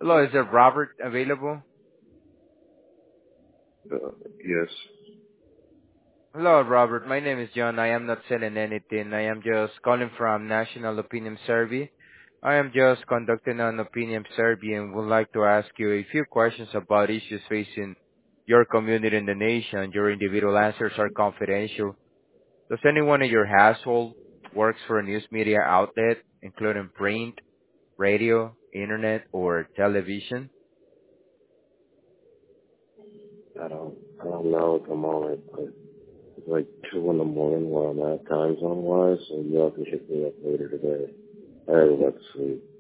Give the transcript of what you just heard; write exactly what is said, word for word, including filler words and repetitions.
Hello, is there Robert available? Uh, yes. Hello, Robert. My name is John. I am not selling anything. I am just calling from National Opinion Survey. I am just conducting an opinion survey and would like to ask you a few questions about issues facing your community and the nation. Your individual answers are confidential. Does anyone in your household works for a news media outlet, including print, radio, internet, or television? I don't, I don't know at the moment, but it's like two in the morning where I'm at time zone wise, so you have to hit me up later today. I gotta go back to sleep.